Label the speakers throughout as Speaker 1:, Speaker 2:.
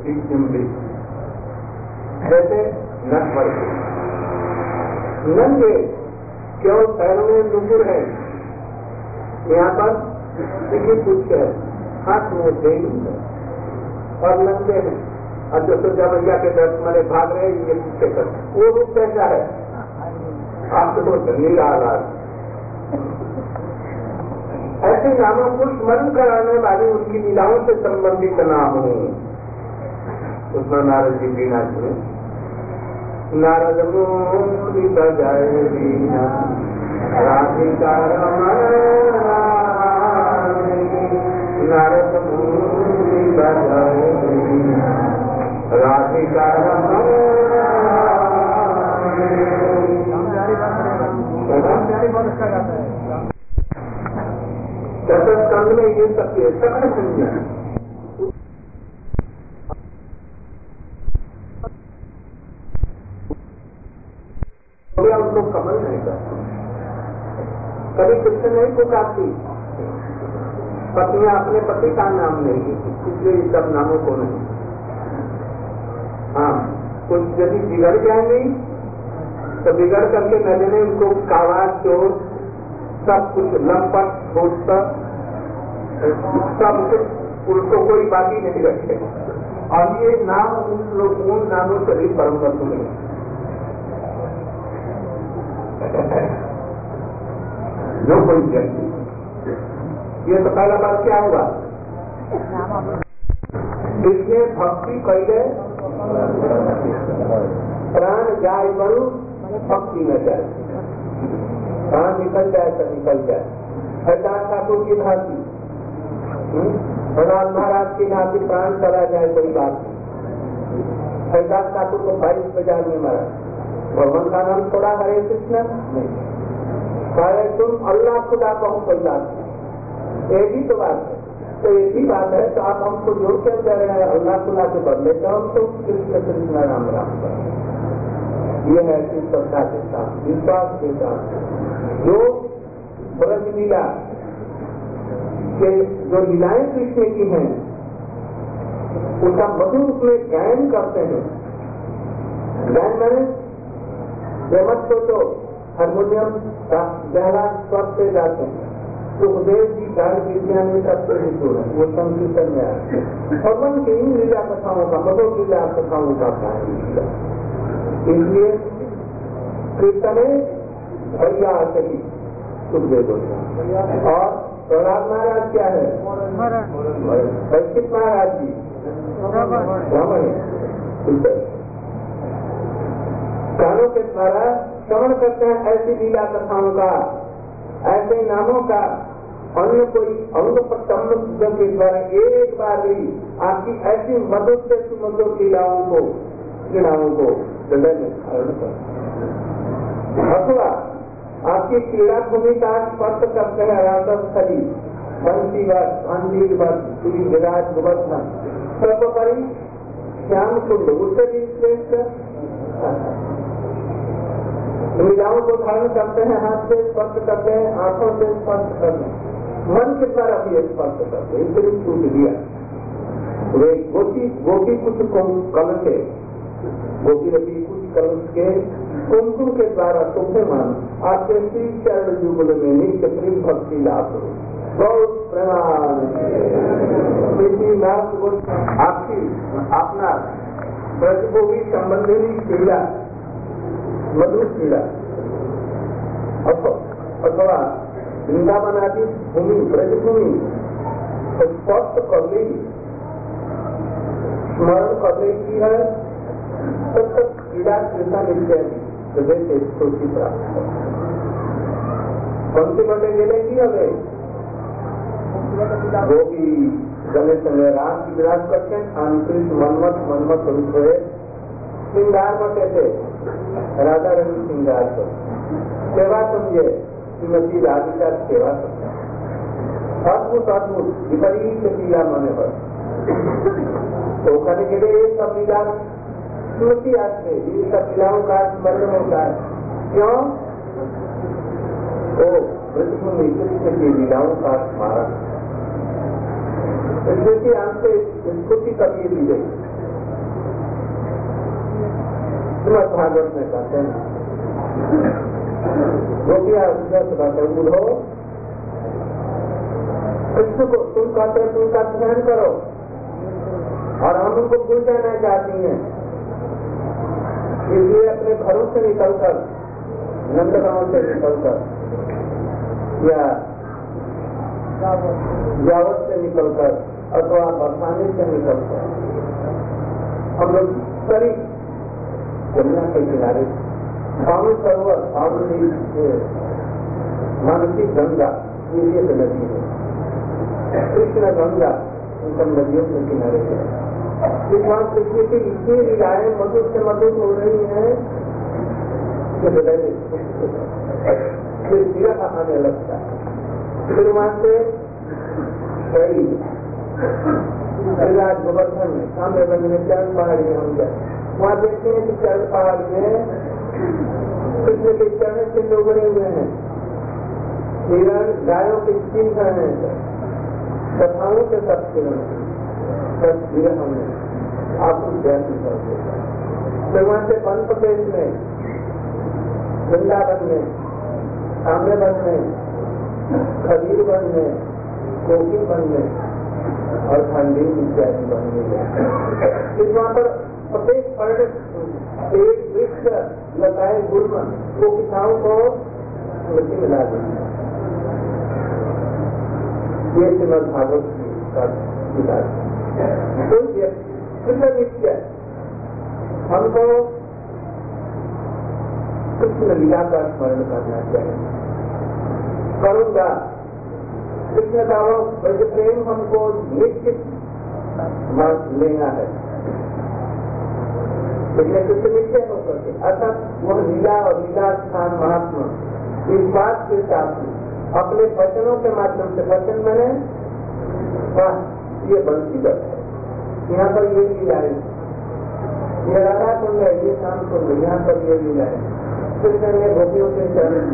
Speaker 1: चिंबी, जैसे नटवर नंगे क्यों पैरों में नुपुर है, यहाँ पर देखिए कुछ है, हाथ में देनी है और नंगे हैं, और जो सोचा भैया के दर्द मारे भाग रहे ये पीछे कर, वो रूप कैसा है, आपको तो नीला आलाद। ऐसे नामों को स्मरण कराने वाली उनकी लीलाओं से संबंधित नाम हो। उसमें नारद जी बीना सुने, नारद मोरी बजाए बीना राधिका रमण, नारद मोरी बजाए बीना राधिका रमण। चतुर्स्कंध में ये सब सकल संज्ञा उनको कमल नहीं करती, कभी कृष्ण नहीं पुकारती, पत्नियां अपने पति का नाम नहीं लेती, इसलिए इन सब नामों को नहीं। हाँ, कुछ यदि बिगड़ जाएंगे तो बिगड़ करके न जाने उनको काला चोर सब कुछ लंपट छोड़कर सब कुछ उनको कोई बाकी नहीं रखे, और ये नाम उन नामों से भी परम वस्तु नहीं। जो कोई व्यक्ति, ये तो पहला बार क्या हुआ, इसमें भक्ति कैले प्राण जाए बरु भक्ति न जाए, प्राण निकल जाए तो निकल जाए। हरदास ठाकुर की भांति, भगवान महाराज की भांति प्राण चला जाए कोई बात नहीं। हरदास ठाकुर को 22 बाजार में मारा, भगवान का नाम थोड़ा हरे कृष्ण नहीं, सारे तुम अल्लाह खुदा कहो कोई बात नहीं, एक ही तो बात है। तो एक ही बात है, तो आप हमको जोड़ कर कह रहे हैं अल्लाह खुदा के बदले तो हम तो कृष्ण कृष्ण राम राम करें। ये है कि श्रद्धा के साथ, विश्वास के साथ, जो ब्रज लीला के जो लीलाएं कृष्ण की हैं उसका मधुर उसमें गायन करते हैं। गायन मैंने मत सोचो हारमोनियम गहरा स्वर से गाते हैं, सुखदेव जी गाय विज्ञान में करते ही तो है, वो संकीर्तन में आए भगवान की इन लीला कथाओं का, मधुर लीला कथाओं का गायन। इसलिए कीर्तने भैया सही सुखदेव और प्रहलाद महाराज क्या है, वैश्विक महाराज जी ब्राह्मण कानों के द्वारा श्रवण करते हैं ऐसी लीला कथाओं का, ऐसे नामों का। अन्य कोई अंग प्रत्यंग के द्वारा एक बार भी आपकी ऐसी मधुर से सुमधुर लीलाओं को हृदय में धारण कर, अथवा आपकी क्रीड़ा भूमि का स्पर्श करते हैं राजस्थली बंशीवत विराज गोवर्धन सर्वोपरि श्याम कुंड, उससे भी श्रेष्ठ लीलाओं को धारण करते हैं, हाथ से स्पर्श करते हैं, आंखों से स्पर्श करते हैं, मन के द्वारा भी स्पर्श करते हैं। इसलिए छूट दिया वे गोपी कुछ कलश के गोपी रवि कुछ कलश के कुमकुम के द्वारा तुम्हें मान आपके श्री चरण युगल में नित्य प्रेम भक्ति लाभ करो। बहुत प्रणाम आपकी अपना प्रतिभोगी संबंधी क्रीड़ा मधुर क्रीड़ा अथवा वृंदावन आदि भूमि ब्रजभूमि स्पष्ट करने स्मरण करने की है, तब तक क्रीड़ा क्रीड़ा इत्यादि हृदय से स्तुति प्राप्त है। पंक्ति बटे मिलेगी हमें वो भी गले संगे राम की विराज करते हैं, आंतरिक मनमत रूप है श्रृंगार बटे थे राधा रंग श्रृंगार कर सेवा समझे श्रीमती राधिका सेवा करते अद्भुत अद्भुत विपरीत लीला मने पर तो कहने के लिए सब लीला स्मृति आते ये सब लीलाओं का स्मरण होता है। क्यों? तो ब्रजभूमि कृष्ण की लीलाओं का स्मारक स्मृति हमसे स्फूर्ति कभी दी गई श्रीमद् भागवत में कहते हैं गोपिया उद्धव कृष्ण को तुम कहते हो तुम का ध्यान करो और हम उनको भूल जाना चाहती हैं, इसलिए अपने घरों से निकलकर नंदगांव से निकलकर या जावत से निकलकर अथवा बरसाने से निकलकर हम लोग सरी यमुना के किनारे स्वामी सरोवर स्वामी मानसी गंगा ये नदी है, कृष्ण गंगा इन सब नदियों के किनारे है। वहाँ कृष्ण की इतनी लीलाएं मधुर से मधुर हो रही है कि हृदय में फिर विरह आने लगता है। फिर वहाँ से हरिराज गोवर्धन में साम्यगंज में चरण पहाड़ी में हम गए, वहाँ देखते हैं कि चरण पहाड़ में कृष्ण के चरण चिन्ह उभरे हुए हैं, हिरण गायों के चिन्ह हैं, कथाओं के सब किरण सब विरह में आपको जैसी करते। फिर वहाँ से वन प्रदेश में वृंदावन में सामने वन में खबीर वन में कोकिल वन में और खंडी इत्यादि वन में गए। वहाँ पर प्रत्येक पर्यटक एक वृक्ष लगाए गुल्म वो किसानों को स्मृति मिला देते। ये श्रीमद् भागवत का किताब कोई कृष्ण नित्य हमको कृष्ण लीला का स्मरण करना चाहिए। करूंगा कृष्ण का वो ब्रज प्रेम हमको निश्चित लेना है, लेकिन कृष्ण निश्चय हो सके अर्थात वह लीला और लीला स्थान महात्मा इस बात के साथ अपने वचनों के माध्यम से वचन मैंने ये बंसीगत है, यहाँ पर ये लीला है, ये राधा कुंड है, ये शाम कुंड है, यहाँ पर ये लीला है। कृष्ण ने गोपियों के चरण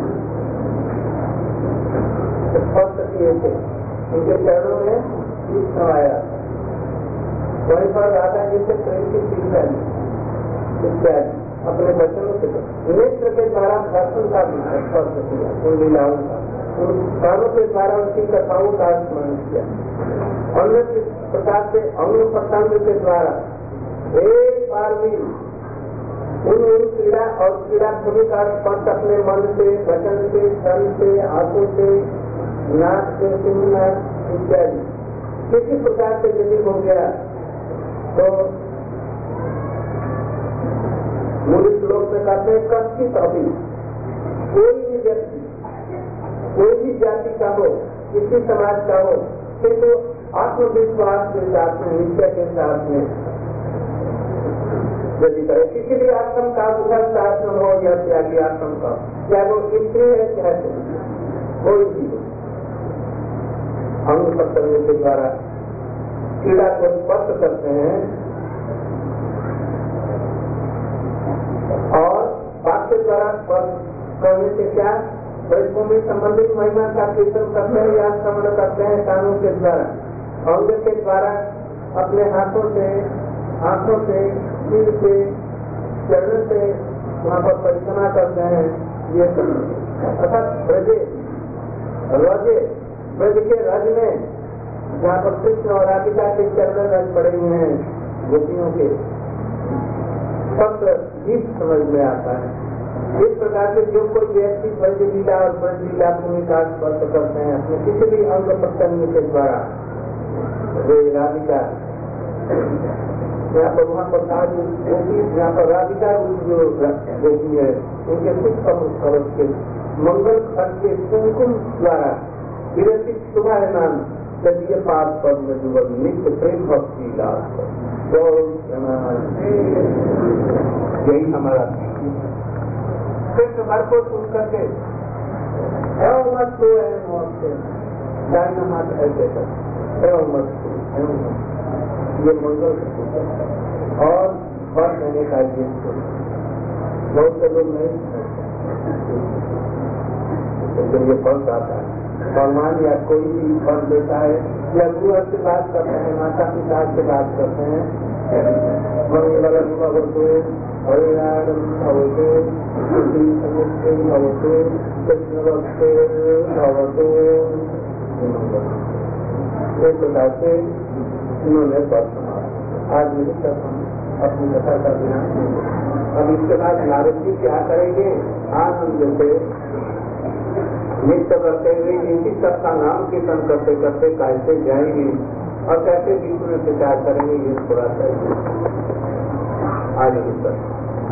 Speaker 1: स्पर्श किए थे, उनके चरणों में शीश नवाया, वहीं पर राधा जी से प्रेम की शिक्षा इत्यादि अपने वचनों से नेत्र के द्वारा दर्शन का स्पर्श किया, उन लीलाओं का कानों के द्वारा उनकी कथाओं का स्मरण किया, अन्य प्रकार के अंग प्रसंग के द्वारा एक बार भी उन क्रीड़ा और क्रीड़ा भूमि का स्पर्श अपने मन से, वचन से, तन से, आंखों से, नाक से, सुनना इत्यादि किसी प्रकार से यदि हो गया तो मूल श्लोक में कहते हैं कश्चित अभी कोई भी व्यक्ति कोई भी जाति का हो, किसी समाज का हो, किंतु आत्मविश्वास के साथ में, निश्चय के साथ में यदि करे, किसी भी आश्रम का गृहस्थ आश्रम हो या त्यागी आश्रम का, चाहे वो स्त्री है चाहे कोई भी हो, अंग प्रसंग के द्वारा क्रीड़ा को स्पर्श करते हैं और वाक्य द्वारा स्पर्श करने से क्या वैष्णवी संबंधित महिमा का कीर्तन करते हैं या श्रवण करते हैं कानों के द्वारा, अंग के द्वारा अपने हाथों से, आंखों से, सिर से, चरण से वहाँ पर परिक्रमा करते हैं। ये अर्थात ब्रज के रज में जहाँ पर कृष्ण और राधिका के चरण रज पड़े हुए हैं गोपियों के सब गीत समझ में आता है। इस प्रकार से जो कोई व्यक्ति ब्रज लीला और ब्रज लीला भूमि का स्पर्श करते हैं अपने किसी भी अंग प्रसंग के द्वारा, वे राधिका यहाँ पर वहाँ पर गोपी, यहाँ पर राधिका जो गोपी है उनके सुख कवच के मंगल खंड के कुमकुम द्वारा विरचित सुबह नाम सदिय पास पद में जुगल नित्य प्रेम भक्ति लाभ यही हमारा कृष्ण भर को सुन करके एवं मत तो दाहिना हाथ ऐसे कर एवं मत ये मंगल और फल देने का बहुत से लोग नहीं जब ये फल आता है भगवान या कोई भी फल देता है या गुरु से बात करते हैं, माता पिता से बात करते हैं, मंगलम भवतु कल्याणम भवतु बुद्धि समृद्धि भवतु कृष्णभक्ति भवतु। एक प्रकार से इन्होंने आज मेरी अपनी कथा का ध्यान। अब इसके बाद नारद जी क्या करेंगे? आनंद से नित्य करते हुए इसी सबका नाम कीर्तन करते करते कैसे जाएंगे और कैसे विश्व में प्रचार करेंगे, ये थोड़ा सा आगे पर।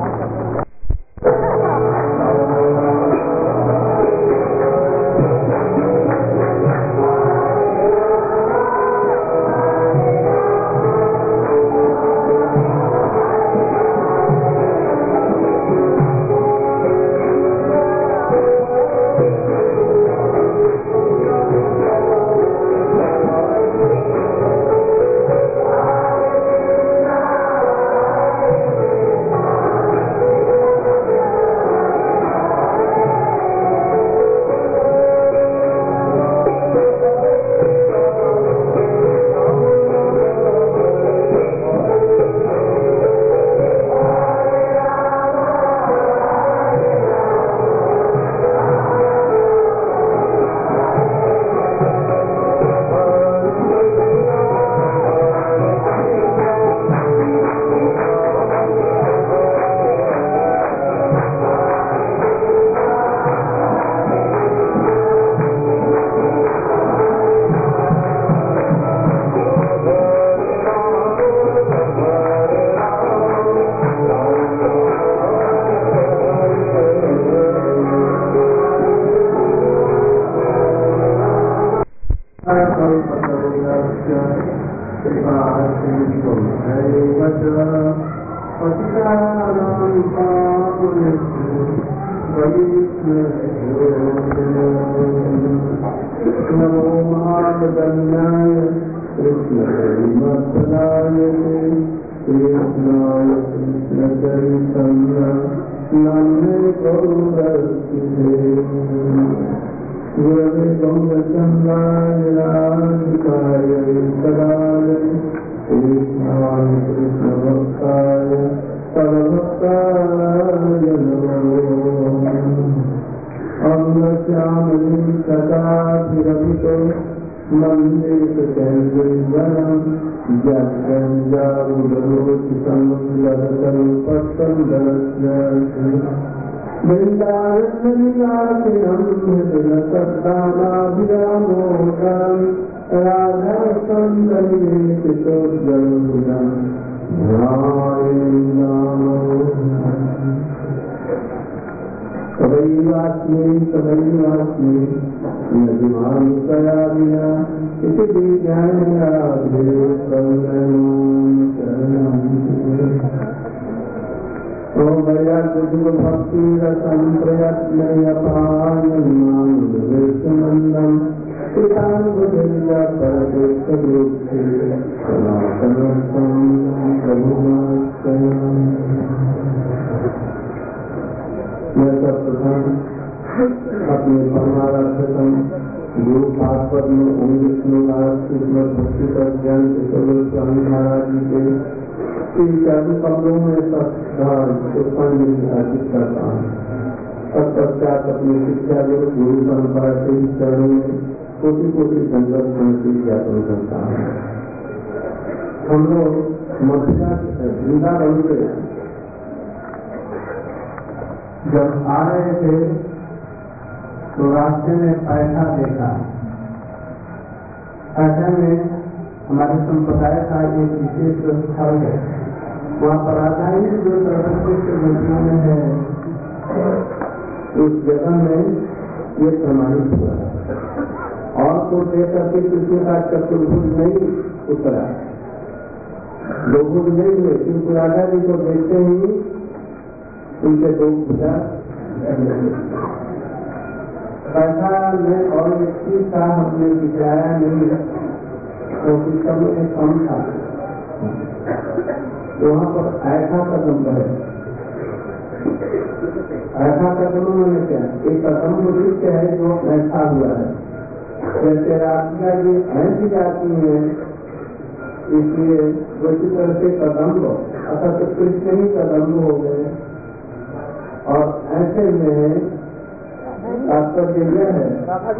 Speaker 1: हम लोग मथुरा वृंदावन से जब आ रहे थे तो रास्ते में पैसा देखा। ऐसे में हमारे संप्रदाय का एक विशेष स्थल है, वहाँ पर आता ही जो सरस्वती में है, उस जगह में ये प्रमाणित हुआ और तो देकर के किसी का चतुर्भुज नहीं उतरा, दो भुज नहीं हुए, क्योंकि राजा जी को देखते ही उनके दो भुजा पैसा में और एक चीज का हमने दिखाया नहीं, क्योंकि सब में कम था। वहाँ पर ऐसा कदम है, ऐसा कदम मैंने क्या एक कदम मुझे है जो ऐसा हुआ है, जैसे राधिका जी ऐसी जाती है
Speaker 2: इसलिए उसी तरह से कदम्ब अर्थात कृष्ण ही कदम्ब हो गए। और ऐसे में तात्पर्य यह है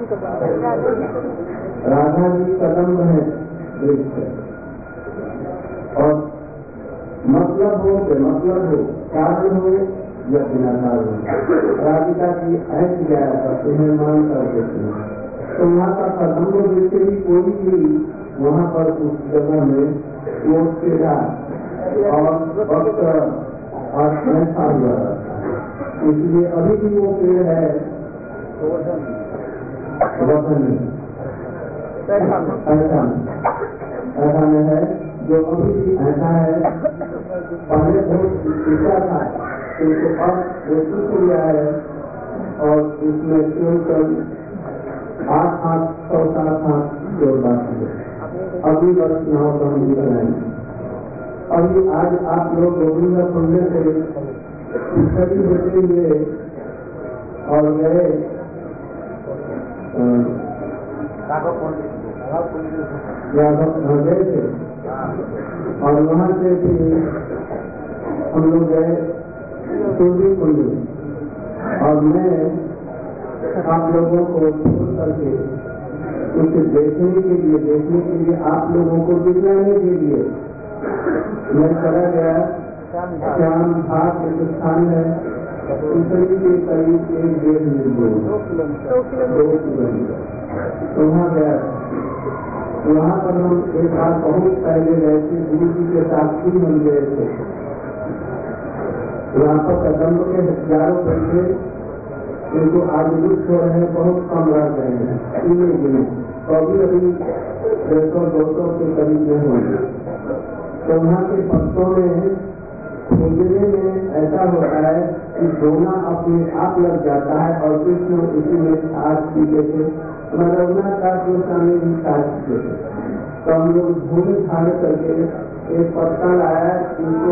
Speaker 2: राधा जी कदम्ब है वृक्ष, और मतलब हो कारण हो या बिना कारण राधिका की ऐसी गया करते हैं, मान कर देते हैं। तो वहाँ का कदम्ब वृक्ष भी कोई भी वहाँ पर उस जगह में वो पेड़ा और वक्त और ऐसा हुआ रहता है। इसलिए अभी भी वो पेड़ है ऐसा में है जो अभी भी ऐसा है। पहले बहुत ऊंचा था किंतु अब वो सूख गया है और इसमें केवल 8 हाथ 7 हाथ जोरदार है। अभी वर्ष नाव का हम दिख रहे हैं। अभी आज आप लोग गोविंदा खुलने से खड़ी होते हुए और गए गए थे, और वहाँ से भी हम लोग गए सूर्य कुंड, और मैं आप लोगों को छोड़ करके उसे देखने के लिए आप लोगों को दिखलाने के लिए मैं चला गया। श्याम घाट एक स्थान है, उसरी के करीब 1-1.5 मील दूर 2 किलोमीटर, तो वहाँ गया। वहाँ पर हम एक बार बहुत पहले गए थे, गुरु जी के साथ ही हम गए थे। यहाँ पर कदम्ब के हजारों बैठे, किंतु आज लुप्त हो रहे हैं, बहुत कम रह गए हैं गिने, तो अभी 100-200 के करीब में होंगे। तो वहाँ के भक्तों में खोजने में ऐसा होता है कि दोना अपने आप लग जाता है, और कृष्ण उसी में साथ पीते थे, रघुनाथ दास गोस्वामी भी साथ पीते थे। तो हम लोग ढूंढ छाड़ करके एक पत्ता लाया, इनको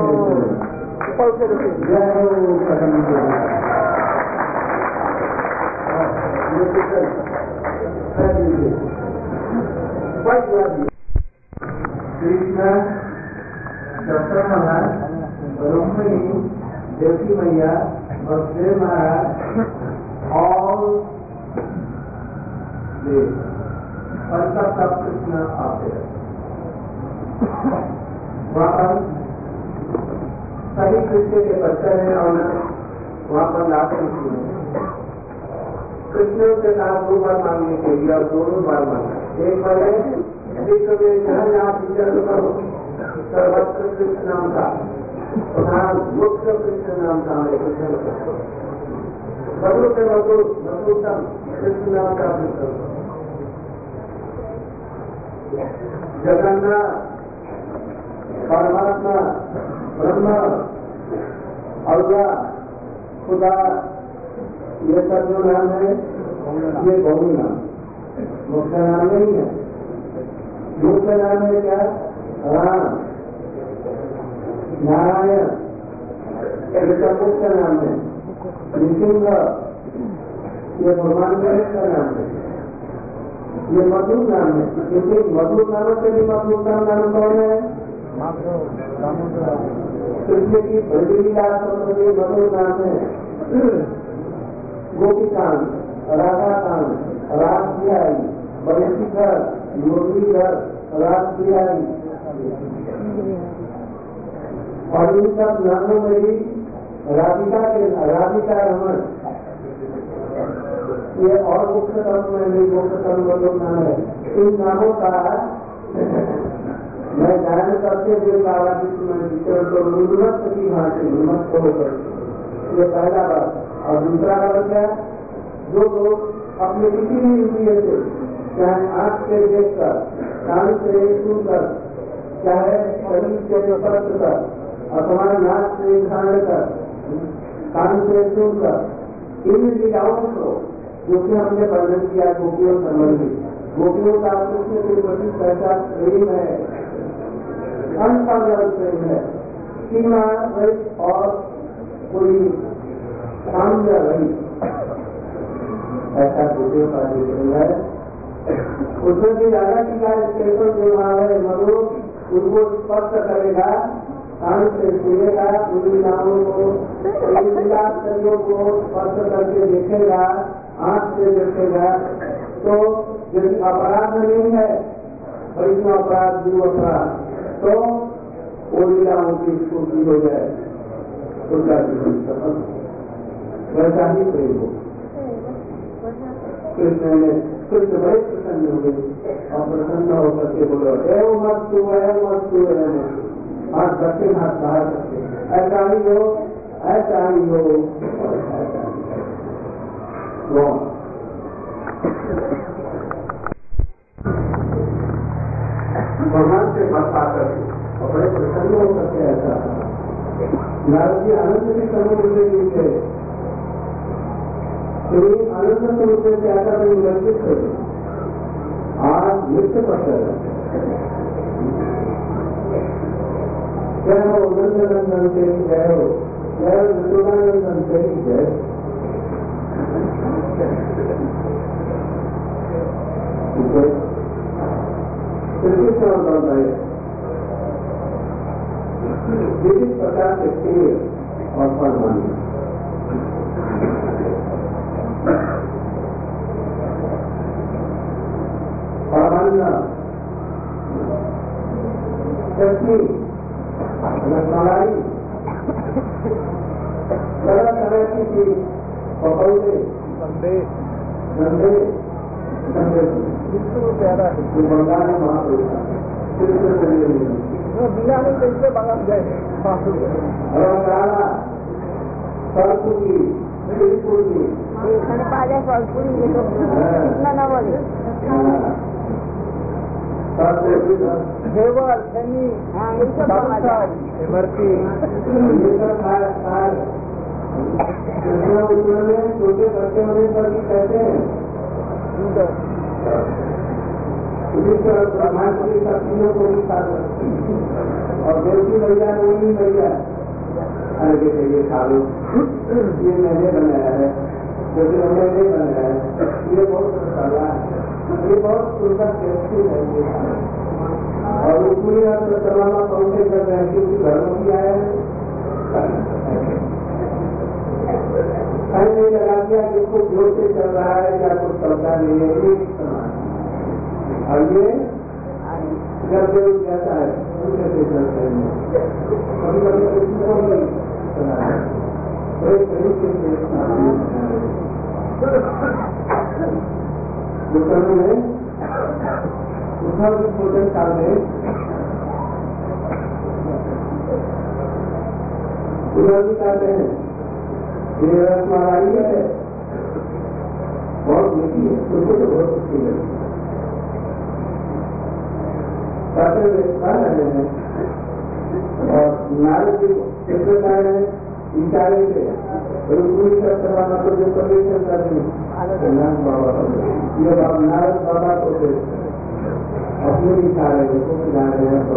Speaker 2: कृष्ण दशरथ रुक्मिणी देवी मैया बसदेव महाराज और सब कृष्ण आते हैं। वहाँ पर सभी कृष्ण के बच्चे हैं और वहाँ पर लाते हैं। कृष्ण के साथ 2 बार मांगने के लिए, और 2 बार मांगना। एक बार आप विचार करो, सर्वत्र कृष्ण नाम का प्रधान मुख्य कृष्ण नाम का हमारे कृष्ण मधुर से मधुरतम कृष्ण नाम का जगन्नाथ परमात्मा ब्रह्म अल्लाह खुदा, ये सब जो नाम है ये बहु नाम, मुख्य नाम नहीं है। मुख्य नाम है क्या? राम, नारायण, इसका मुख्य नाम है। नृसिंह, ये भगवान का नाम है। ये मधुर नाम है, क्योंकि मधुर नामों से भी मधुरतम नाम कौन है? कृष्ण की बड़ी लीला मधुर नाम है। गोपीकांत, राधाकांत, रास बिहारी, बंशीधर, मुरलीधर, रास बिहारी, और इन सब नामों में भी राधिका रमन, ये और मुख्य तत्व में भी मुख्य तत्व नाम है। इन नामों का मैं गायन करते हुए बाबा तो उन्मत्त की भांति उन्मत्त होकर, ये पहला बात। और दूसरा बात क्या? जो लोग अपने किसी भी इंद्रिय से, चाहे आंख से देखकर, कान से सुनकर, चाहे शरीर से स्पर्श कर, अथवा नाक से खान कर, कान से सुनकर, इन क्रियाओं को जो कि हमने वर्णन किया गोपियों संबंधी, गोपियों का कृष्ण के प्रति कैसा प्रेम है, अनसाधारण प्रेम है, सीमा रहित और कोई साम्य रहित, ऐसा गोपियों का प्रेम है। उसमें भी ज्यादा की स्टेशन जो है मधुर उनको स्पर्श करेगा, कान से सुनेगा, उन लीलाओं को, उन लीला शरीरों को स्पर्श करके देखेगा, आंख से देखेगा, तो यदि अपराध नहीं है, वैष्णव अपराध, गुरु अपराध, तो वो लीलाओं की स्फूर्ति हो जाए, उसका जीवन सफल, वैसा ही प्रेम हो। कृष्ण बड़े प्रसन्न हुए और प्रसन्न होकर के बोलो एवं मत तू हाथ रखे, हाथ बाहर रखे, ऐसा ही हो, ऐसा ही हो, ऐसा ही हो। भगवान से बता करके और बड़े प्रसन्न होकर के ऐसा नारद जी आनंद के समुद्र से नीचे आनंद समुद्र से ऐसा कोई वर्जित हो आज नृत्य पर जय हो नंदनंदन से जय हो, जय हो नंदनंदन से जय। विविध प्रकार के पेय और परमाणु चटनी, रसमलाई, तरह तरह की चीज, पकौड़े, गंदे प्यारा है जो बंगाल में वहाँ पे बिना नहीं कैसे बंगाल गए फलपूरी फलपूरी घेवर खैनी इमरती छोटे बच्चे होने पर भी कहते हैं ब्रह्मांड की शक्तियों को भी खा और देवती भैया नहीं भैया अरे बेटे ये खा लो, ये मैंने बनाया है, क्योंकि मैंने नहीं बनाया है, ये बहुत मसाला है, ये बहुत सुंदर टेस्टी है ये और उसमें आप चलाना पहुंचे कर रहे हैं क्योंकि घर में भी आया है कहीं नहीं लगा दिया जिसको जोर से चल रहा है या कुछ चलता नहीं है एक समान और ये जब जो कहता है उनके से चलते हैं कभी कभी किसी को भी चला है एक तरीके से भोजन काल में उधर भी कहते हैं ये रसमलाई है बहुत मीठी है, उनको तो बहुत अच्छी लगी कहते हुए खा रहे हैं और नारद जी कैसे कह रहे हैं इशारे से रुक्मिणी का करवाना तो जो परमेश्वर कर दें बाबा ये नारद बाबा को अपने इशारे को खिला रहे हैं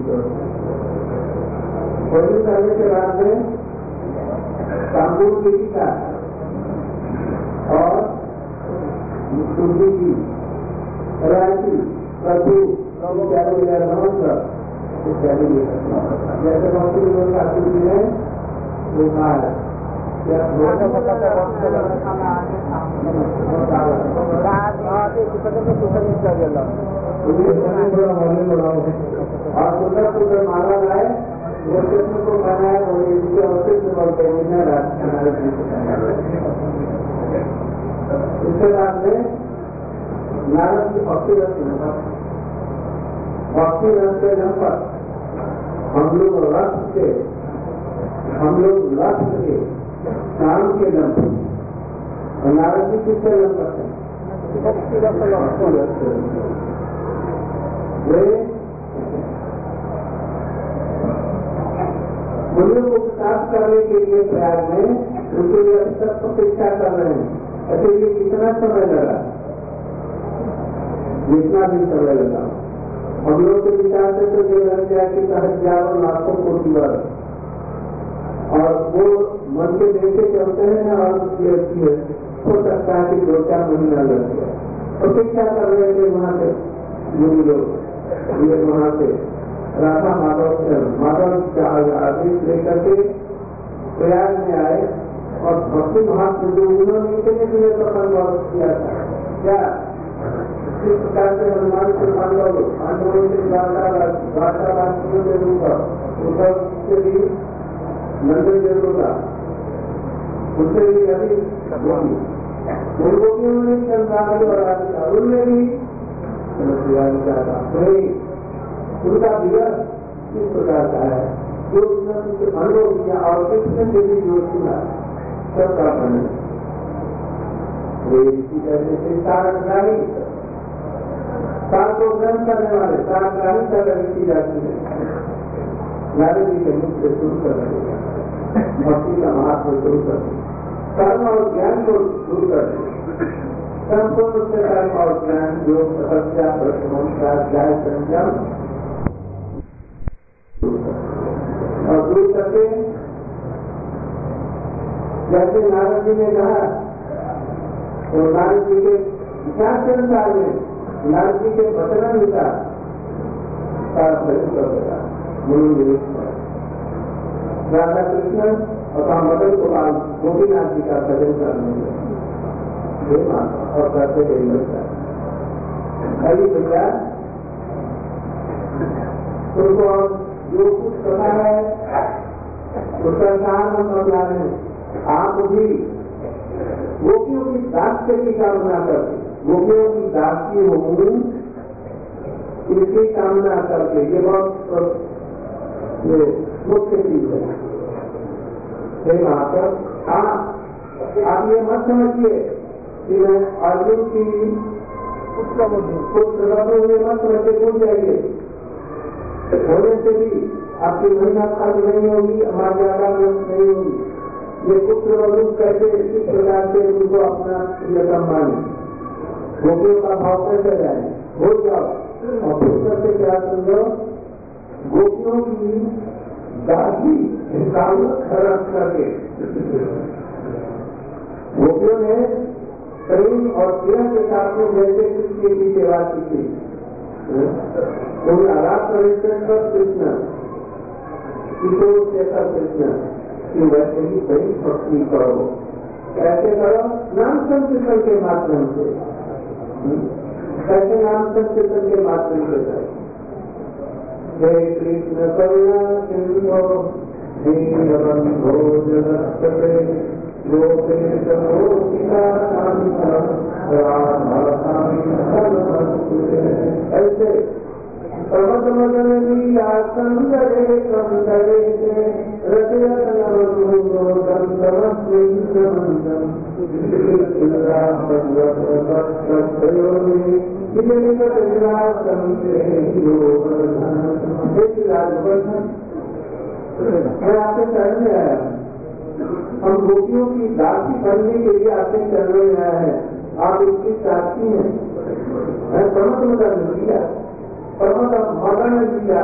Speaker 2: भोजन करने के बाद में कांगूर देवी का और तुलसी की रायती प्रभु इत्यादि नमस्कार इत्यादि जैसे भक्ति विनोद ठाकुर जी ने वो कहा है और सुंदर सुंदर माला लाए वो कृष्ण को कहना है वो इसके अवसर से बोलते हैं इसके बाद में नारद की भक्ति रस भक्ति रस के दम पर हम लोग रस के नाम के दम पर नारद जी किसके दम पर वे मुनियों को प्रकाश करने के लिए प्रयास में उनके लिए अभी तक प्रतीक्षा कर रहे हैं। ऐसे ये कितना समय लगा, जितना भी समय लगा हम लोग के विचार से तो ये लग गया कि 10,000 लाखों कोटि वर्ष और वो मन के देखे चलते हैं ना और हो सकता है कि 2-4 महीना लग गया प्रतीक्षा कर रहे थे वहां से मुनि लोग ये वहां से राधा माधव का आदेश लेकर के प्रयाग में आए और भक्ति महाप्रभु उन्होंने इतने दिनों का अनुभव किया था। क्या इस प्रकार से हनुमान से पांडवों से वार्तालाप जरूर था, उससे भी नंदन जरूर था, उससे भी अभी गोपियों ने चंद्रावली और राधिका उनमें भी उनका विरह किस प्रकार का है, जो उसने अनुभव किया और कृष्ण से भी जो सुना सबका बने सारग्राही सार को ग्रहण करने वाले सारग्राही का की जाती है। नारद जी के मुख से शुरू कर देगा, भक्ति का महात्मा शुरू कर देगा, कर्म और ज्ञान को शुरू कर देगा, संपूर्ण से कर्म और ज्ञान योग तपस्या स्वाध्याय संयम और दूर करके जैसे नारद जी ने कहा तो नारद जी के विचार के अनुसार में नारद जी के वचनानुसार सारा प्रयोग कर देगा। राधा कृष्ण और मदन गोपाल गोपीनाथ जी का भजन करने और करते गए लगता है भैया उनको जो कुछ पता है उसका काम हम बदला रहे हैं। आप भी गोपियों की दास्य की कामना करके गोपियों की दासी हो इसकी कामना करके ये बहुत मुख्य चीज है। वहां पर आप ये मत समझिए कि मैं अर्जुन की पुत्र ये मत समझे भूल जाइए, होने से भी आपकी महिमा खर्च नहीं होगी, हमारी ज्यादा नहीं होगी। ये पुत्र वरुण कैसे इस प्रकार से उनको अपना प्रियतम माने, गोपियों का भाव कैसे जाए, भूल जाओ और पुत्र से क्या समझो, गोपियों की दासी खर्च करके गोपियों ने प्रेम और प्रेम के साथ में जैसे कृष्ण की सेवा की थी, आराध कृष्ण किशोर चेतर कृष्ण की वैसे ही बड़ी भक्ति करो। कैसे करो? नाम संकीर्तन के माध्यम से। कैसे नाम संकीर्तन के माध्यम से करो? जय कृष्ण करुणा सिंधो दीनबंधो जगत्पते गोपेश गोपिका ऐसे प्रमदमदन लीला संदरे संदरे मैं आपके चरण में आया, हम गोपियों की दासी बनने के लिए आपके चरणों में आया है, आप इसकी साक्षी हैं। मैं प्रमदमदन लिया मदन दिया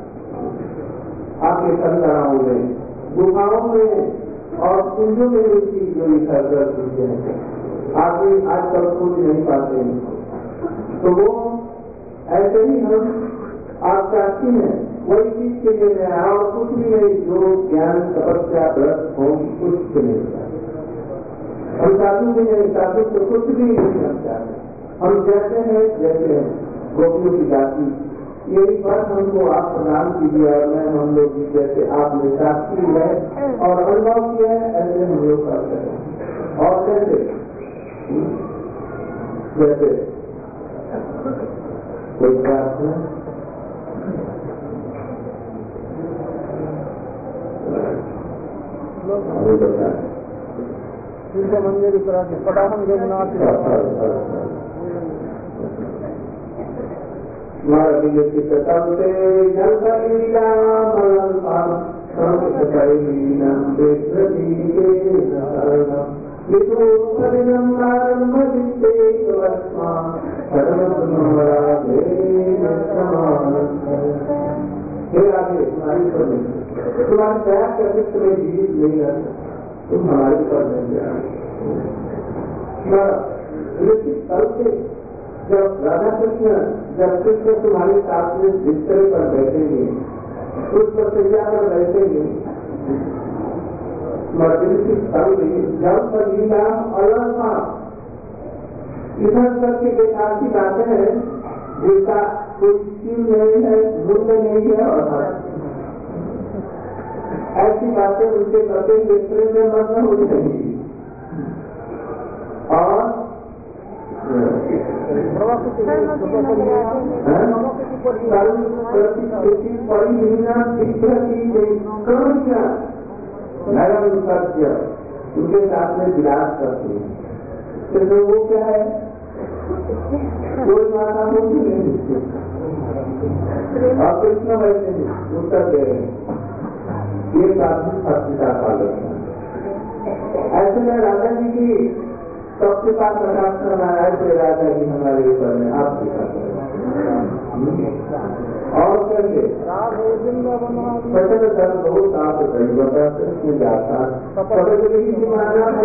Speaker 2: आपके संतराओं में, गुफाओं में और कुंजों में उसकी जो सर्जत हुई है, आगे आजकल खोज नहीं पाते हैं। तो वो ऐसे ही हम आप चाहती हैं वही चीज के लिए मैं और कुछ भी नहीं, जो ज्ञान तपस्या व्रत हो कुछ के नहीं। हम साधु भी नहीं, साधु तो कुछ भी नहीं समझा, हम जैसे हैं जैसे हैं गोपियों की जाति, यही बात हमको आप प्रदान कीजिए और मैं हम लोग भी जैसे आपने साक्षी है और अनुभव किया है ऐसे हम लोग करते हैं। और कैसे जैसे कोई बात है मंदिर पटाखन जगन्नाथ तुम्हारे प्रयास करके तुम्हें जीवित नहीं रहता, तुम हमारे पर नहीं जाओ। जब राधा कृष्ण जब कृष्ण तुम्हारे साथ में बिस्तरे पर बैठेंगे, पुष्प सज्जा पर बैठेंगे, मर्दिन की संगी जब लीला अलग इधर सब की बेकार की बातें हैं जिसका कोई चीज नहीं है, मूल्य नहीं है। और ऐसी बातें उनके करते बिस्तरे में मग्न हो जाएंगी। और उनके साथ में विलास करते हैं, तो वो क्या है, कोई माता मुझे नहीं दिखती। और कृष्ण वैसे उत्तर दे रहे हैं, ये काफी सत्यता पालन है। ऐसे में राधा जी की सबके पास प्रकाश करना है, राधा जी हमारे ऊपर में आप और करके सचल धर्म बहुत आप जाता